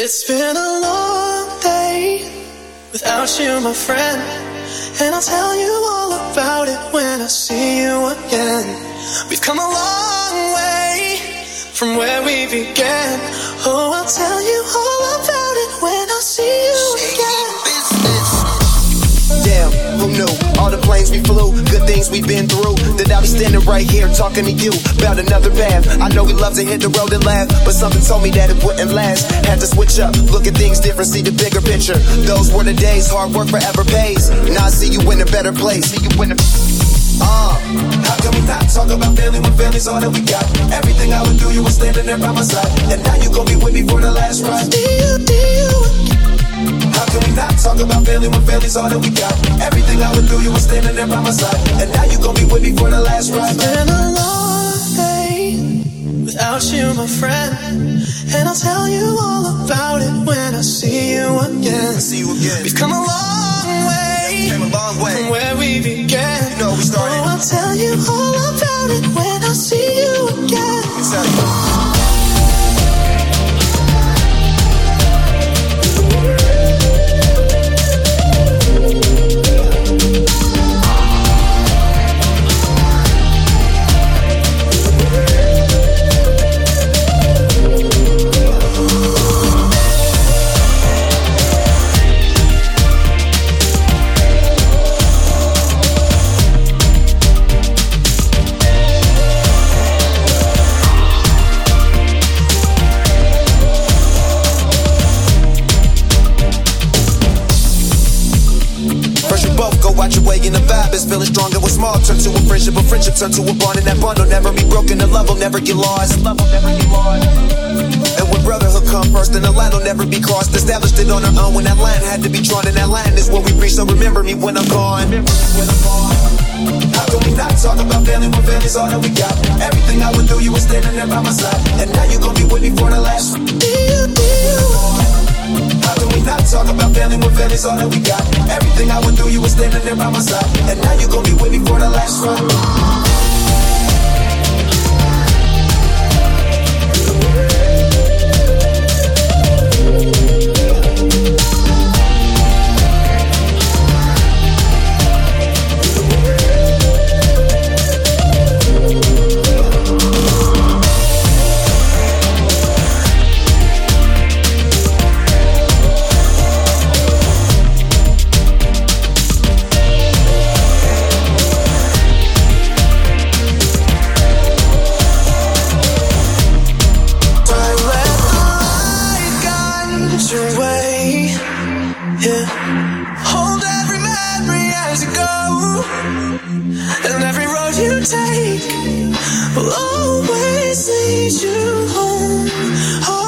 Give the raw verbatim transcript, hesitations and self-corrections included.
It's been a long day without you, my friend, and I'll tell you all about it when I see you again. We've come a long way from where we began. Oh, I'll tell you all about it when I see you again. Damn, who knew? All the planes we flew, good things we've been through. That I'll be standing right here talking to you about another path. I know we love to hit the road and laugh, but something told me that it wouldn't last. Had to switch up, look at things different, see the bigger picture. Those were the days, hard work forever pays. Now I see you in a better place. See you in a Uh, how can we not talk about family when family's all that we got? Everything I would do, you were standing there by my side, and now you gon' be with me for the last ride. Do you, do you? How can we not talk about family when family's all that we got? Everything I would do, you were standing there by my side, and now you gon' be with me for the last ride. It's been a long day without you, my friend, and I'll tell you all about it when I see you again. See you again. We've come a long way, Came a long way from where we began. You know we started. Oh, I'll tell you all about it when I see you again. Exactly. Feeling stronger with small, turn to a friendship, a friendship turn to a bond, and that bond will never be broken, the love will never get lost. Love will never get lost. And when brotherhood come first, then the line will never be crossed. Established it on our own when that line had to be drawn, and that line is what we reach. So remember me when I'm gone. How can we not talk about family when family's all that we got? Everything I would do, you were standing there by my side, and now you gon' be with me for the last. Do you, do you? How can we not talk about family when family's all that we got? Everything I would do, you were standing there by my side, and now you gon' be with me for the last ride. Hold every memory as you go, and every road you take will always lead you home.